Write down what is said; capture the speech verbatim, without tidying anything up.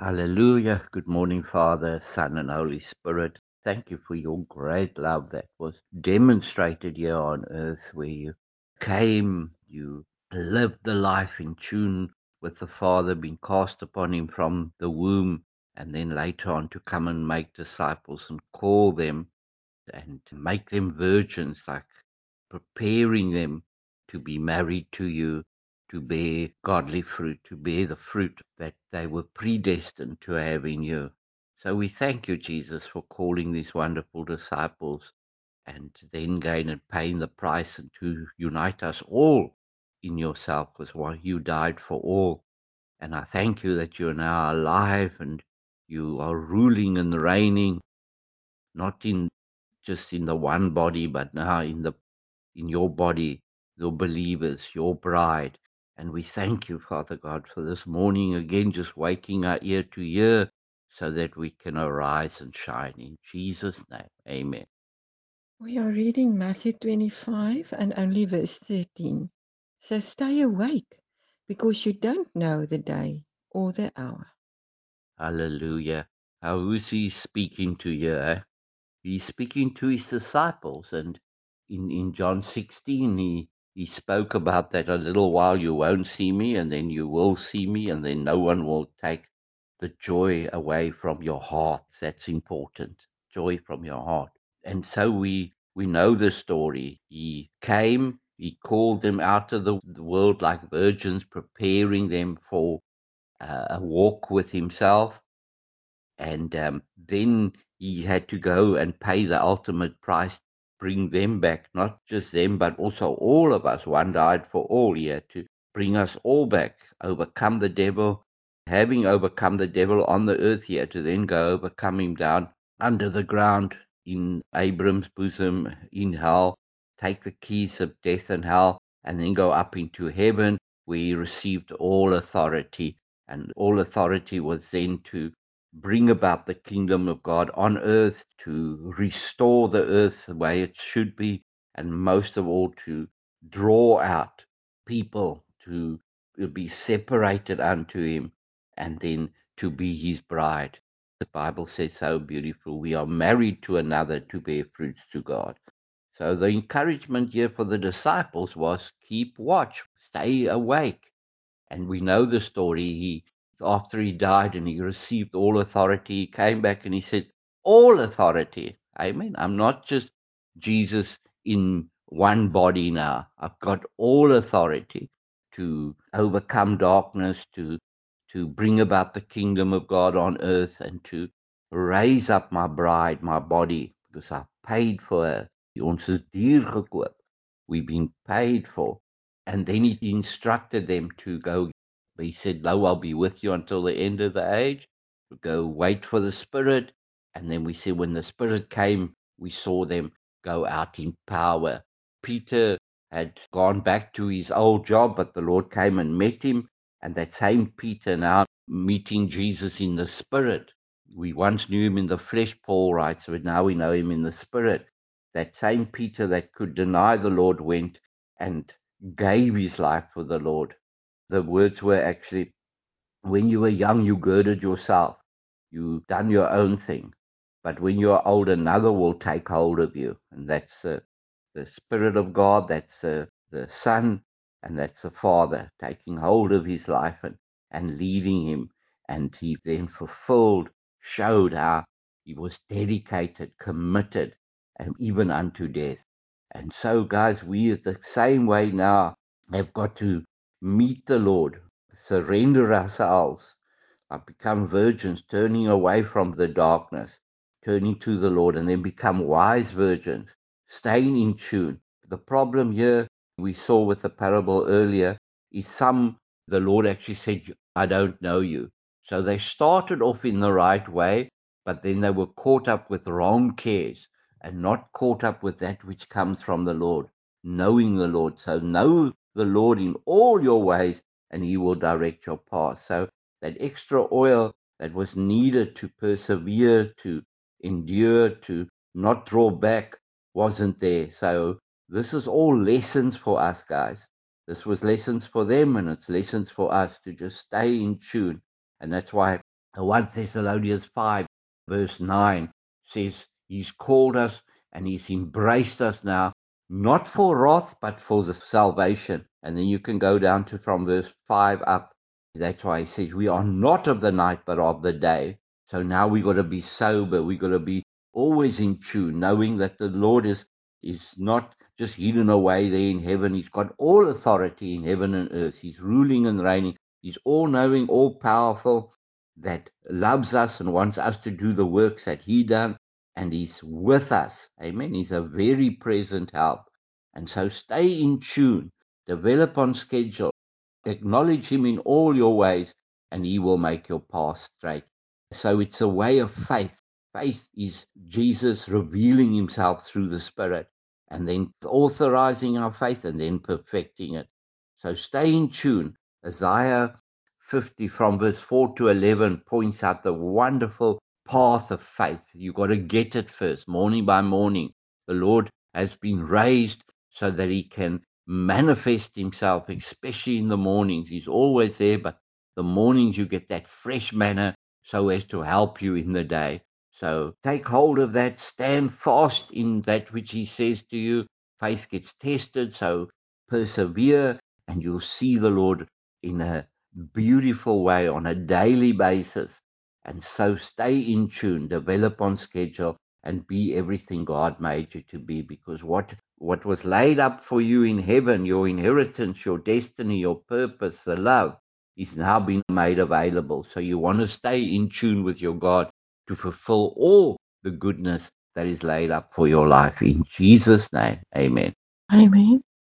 Hallelujah. Good morning, Father, Son, and Holy Spirit. Thank you for your great love that was demonstrated here on earth, where you came, you lived the life in tune with the Father, being cast upon him from the womb, and then later on to come and make disciples and call them and to make them virgins, like preparing them to be married to you, to bear godly fruit, to bear the fruit that they were predestined to have in you. So we thank you, Jesus, for calling these wonderful disciples and then going and paying the price and to unite us all in yourself, because why you died for all. And I thank you that you're now alive and you are ruling and reigning, not in just in the one body, but now in the in your body, your believers, your bride. And we thank you, Father God, for this morning again, just waking our ear to ear so that we can arise and shine in Jesus' name. Amen. We are reading Matthew twenty-five and only verse thirteen. So stay awake, because you don't know the day or the hour. Hallelujah. How is he speaking to you? Eh? He's speaking to his disciples. And in, in John sixteen, he, he spoke about that a little while you won't see me, and then you will see me, and then no one will take the joy away from your heart. That's important. Joy from your heart. And so we we know the story. He came, he called them out of the, the world like virgins, preparing them for uh, a walk with himself, and um, then he had to go and pay the ultimate price, bring them back, not just them, but also all of us. One died for all. He had to bring us all back, overcome the devil. Having overcome the devil on the earth, he had to then go overcome him down under the ground in Abram's bosom in hell, take the keys of death and hell, and then go up into heaven, where he received all authority. And all authority was then to bring about the kingdom of God on earth, to restore the earth the way it should be, and most of all, to draw out people to be separated unto him, and then to be his bride. The Bible says so beautiful. We are married to another to bear fruits to God. So the encouragement here for the disciples was keep watch, stay awake. And we know the story. He, after he died and he received all authority, he came back and he said, all authority. Amen. I'm not just Jesus in one body now. I've got all authority to overcome darkness, to to bring about the kingdom of God on earth, and to raise up my bride, my body, because I've paid for her. Ons is duur gekoop. We've been paid for. And then he instructed them to go. He said, lo, I'll be with you until the end of the age. Go wait for the Spirit. And then we see when the Spirit came, we saw them go out in power. Peter had gone back to his old job, but the Lord came and met him. And that same Peter now meeting Jesus in the Spirit. We once knew him in the flesh, Paul writes, but now we know him in the Spirit. That same Peter that could deny the Lord went and gave his life for the Lord. The words were actually, when you were young, you girded yourself. You done your own thing. But when you are old, another will take hold of you. And that's uh, the Spirit of God, that's uh, the Son, and that's the Father taking hold of his life and, and leading him. And he then fulfilled, showed how he was dedicated, committed, and even unto death. And so, guys, we the same way now have got to meet the Lord, surrender ourselves, like become virgins, turning away from the darkness, turning to the Lord, and then become wise virgins, staying in tune. The problem here we saw with the parable earlier is some, the Lord actually said, I don't know you. So they started off in the right way, but then they were caught up with wrong cares and not caught up with that which comes from the Lord, knowing the Lord. So know the Lord in all your ways, and he will direct your path. So that extra oil that was needed to persevere, to endure, to not draw back, wasn't there. So this is all lessons for us, guys. This was lessons for them, and it's lessons for us to just stay in tune. And that's why First Thessalonians five, verse nine says, He's called us and He's embraced us now, not for wrath, but for the salvation. And then you can go down to from verse five up. That's why He says, We are not of the night, but of the day. So now we got to be sober. We got to be always in tune, knowing that the Lord is, is not just hidden away there in heaven. He's got all authority in heaven and earth. He's ruling and reigning. He's all knowing, all powerful, that loves us and wants us to do the works that He done, and He's with us. Amen. He's a very present help. And so stay in tune, develop on schedule, acknowledge Him in all your ways, and He will make your path straight. So it's a way of faith. Faith is Jesus revealing Himself through the Spirit, and then authorizing our faith and then perfecting it. So stay in tune. Isaiah fifty from verse four to eleven points out the wonderful path of faith. You've got to get it first, morning by morning. The Lord has been raised so that He can manifest Himself, especially in the mornings. He's always there, but the mornings you get that fresh manna so as to help you in the day. So take hold of that, stand fast in that which He says to you. Faith gets tested, so persevere, and you'll see the Lord in a beautiful way on a daily basis. And so stay in tune, develop on schedule, and be everything God made you to be, because what what was laid up for you in heaven, your inheritance, your destiny, your purpose, the love, is now being made available. So you want to stay in tune with your God to fulfill all the goodness that is laid up for your life. In Jesus' name, amen. Amen.